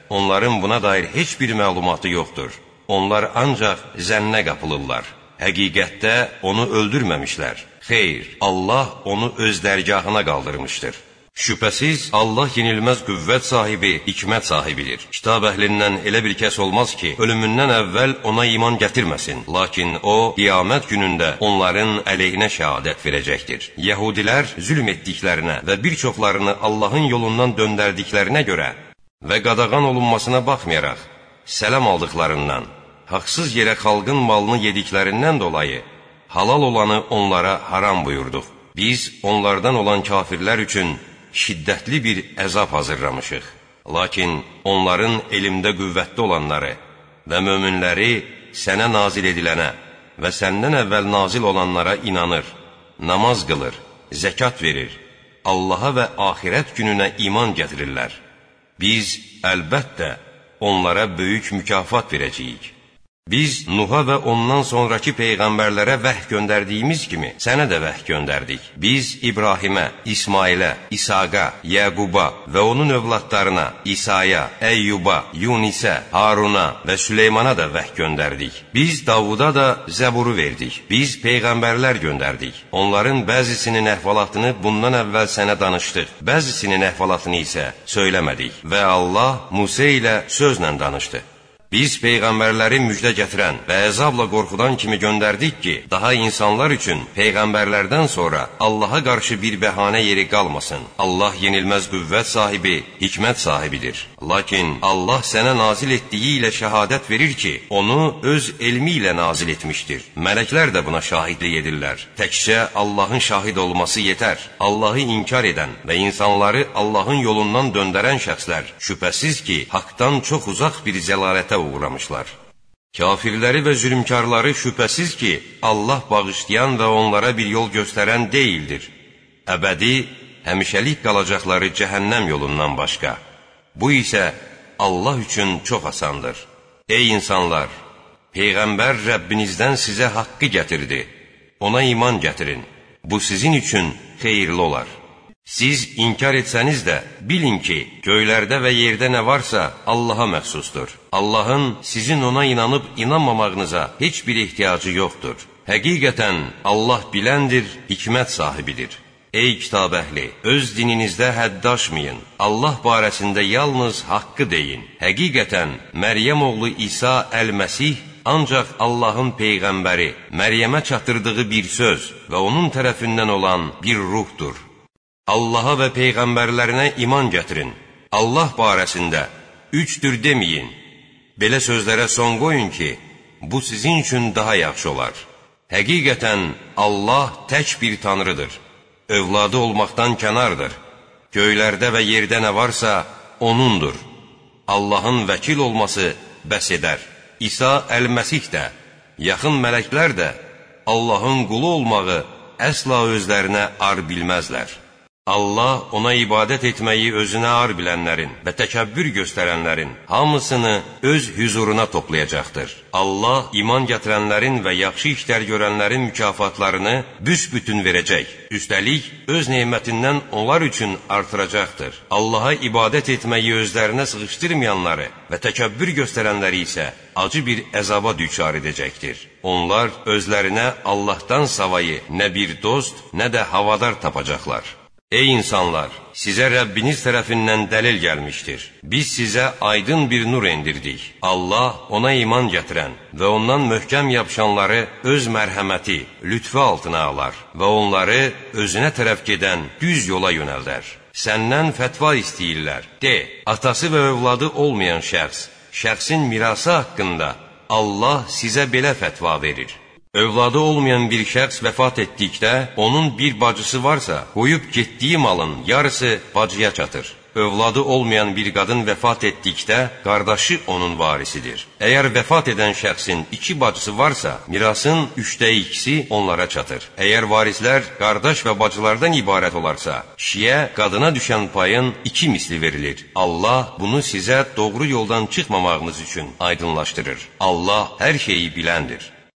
onların buna dair heç bir məlumatı yoxdur. Onlar ancaq zənnə qapılırlar. Həqiqətdə onu öldürməmişlər. Xeyr, Allah onu öz dərgahına qaldırmışdır. Şübhəsiz, Allah yenilməz qüvvət sahibi, hikmət sahibidir. Kitab əhlindən elə bir kəs olmaz ki, ölümündən əvvəl ona iman gətirməsin. Lakin o, qiyamət günündə onların əleyhinə şəhadət verəcəkdir. Yəhudilər zülm etdiklərinə və bir çoxlarını Allahın yolundan döndərdiklərinə görə və qadağan olunmasına baxmayaraq, sələm aldıqlarından, haqsız yerə xalqın malını yediklərindən dolayı, halal olanı onlara haram buyurduq. Biz onlardan olan kafirlər üçün şiddətli bir əzab hazırlamışıq. Lakin onların elmdə qüvvətli olanları və möminləri sənə nazil edilənə və səndən əvvəl nazil olanlara inanır, namaz qılır, zəkat verir, Allaha və axirət gününə iman gətirirlər. Biz əlbəttə onlara böyük mükafat verəcəyik. Biz Nuha və ondan sonraki peyğəmbərlərə vəh göndərdiyimiz kimi sənə də vəh göndərdik. Biz İbrahimə, İsmailə, İsaqa, Yəquba və onun övladlarına, İsaya, Əyyuba, Yunisə, Haruna və Süleymana da vəh göndərdik. Biz Davuda da Zəburu verdik. Biz peyğəmbərlər göndərdik. Onların bəzisinin əhvalatını bundan əvvəl sənə danışdıq. Bəzisinin əhvalatını isə söyləmədik. Və Allah Musa ilə sözlə danışdı. Biz peyğəmbərləri müjdə gətirən və əzabla qorxudan kimi göndərdik ki, daha insanlar üçün peyğəmbərlərdən sonra Allaha qarşı bir bəhanə yeri qalmasın. Allah yenilməz qüvvət sahibi, hikmət sahibidir. Lakin Allah sənə nazil etdiyi ilə şəhadət verir ki, onu öz elmi ilə nazil etmişdir. Mələklər də buna şahidlik edirlər. Təkcə Allahın şahid olması yetər. Allahı inkar edən və insanları Allahın yolundan döndərən şəxslər şübhəsiz ki, haqdan çox uzaq bir zəlalətə uğramışlar. Kafirləri və zülmkarları şübhəsiz ki, Allah bağışlayan və onlara bir yol göstərən deyildir. Əbədi, həmişəlik qalacaqları cəhənnəm yolundan başqa. Bu isə Allah üçün çox asandır. Ey insanlar! Peyğəmbər Rəbbinizdən sizə haqqı gətirdi. Ona iman gətirin. Bu sizin üçün xeyirli olar. Siz inkar etsəniz də, bilin ki, göylərdə və yerdə nə varsa Allaha məxsusdur. Allahın sizin ona inanıb inanmamağınıza heç bir ehtiyacı yoxdur. Həqiqətən Allah biləndir, hikmət sahibidir. Ey kitab əhli, öz dininizdə hədd aşmayın. Allah barəsində yalnız haqqı deyin. Həqiqətən Məryəm oğlu İsa Əl-Məsih ancaq Allahın peyğəmbəri, Məryəmə çatdırdığı bir söz və onun tərəfindən olan bir ruhdur. Allaha və peyğəmbərlərinə iman gətirin. Allah barəsində üçdür deməyin. Belə sözlərə son qoyun ki, bu sizin üçün daha yaxşı olar. Həqiqətən Allah tək bir tanrıdır. Övladı olmaqdan kənardır. Göylərdə və yerdə nə varsa O'nundur. Allahın vəkil olması bəs edər. İsa Əl-Məsih də, yaxın mələklər də Allahın qulu olmağı əsla özlərinə ar bilməzlər. Allah ona ibadət etməyi özünə ar bilənlərin və təkəbbür göstərənlərin hamısını öz hüzuruna toplayacaqdır. Allah iman gətirənlərin və yaxşı işlər görənlərin mükafatlarını büsbütün verəcək. Üstəlik, öz nemətindən onlar üçün artıracaqdır. Allaha ibadət etməyi özlərinə sığışdırmayanları və təkəbbür göstərənləri isə acı bir əzaba düçar edəcəkdir. Onlar özlərinə Allahdan savayı nə bir dost, nə də havadar tapacaqlar. Ey insanlar! Sizə Rəbbiniz tərəfindən dəlil gəlmişdir. Biz sizə aydın bir nur endirdik. Allah ona iman gətirən və ondan möhkəm yapışanları öz mərhəməti, lütfü altına alar və onları özünə tərəf gedən düz yola yönəldər. Səndən fətva istəyirlər. De, atası və övladı olmayan şəxs, şəxsin mirası haqqında Allah sizə belə fətva verir. Övladı olmayan bir şəxs vəfat etdikdə, onun bir bacısı varsa, qoyub getdiyi malın yarısı bacıya çatır. Övladı olmayan bir qadın vəfat etdikdə, qardaşı onun varisidir. Əgər vəfat edən şəxsin iki bacısı varsa, mirasın üçdə ikisi onlara çatır. Əgər varislər qardaş və bacılardan ibarət olarsa, kişiyə qadına düşən payın iki misli verilir. Allah bunu sizə doğru yoldan çıxmamağınız üçün aydınlaşdırır. Allah hər şeyi biləndir.